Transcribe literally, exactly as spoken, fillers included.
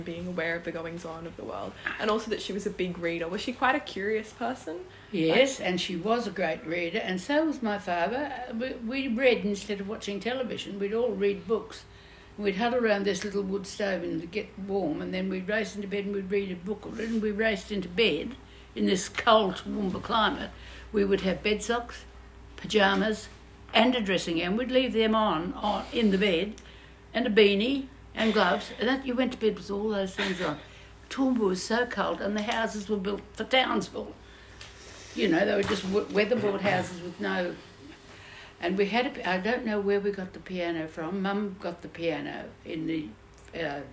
being aware of the goings-on of the world, and also that she was a big reader. Was she quite a curious person? Yes, like, and she was a great reader, and so was my father. We, we read instead of watching television. We'd all read books. We'd huddle around this little wood stove and get warm, and then we'd race into bed and we'd read a book, and we raced into bed in this cold Toowoomba climate. We would have bed socks, pyjamas, and a dressing gown. We'd leave them on, on in the bed, and a beanie and gloves, and that you went to bed with all those things on. Toowoomba was so cold, and the houses were built for Townsville. You know, they were just weatherboard houses with no... And we had a... I don't know where we got the piano from. Mum got the piano in the uh,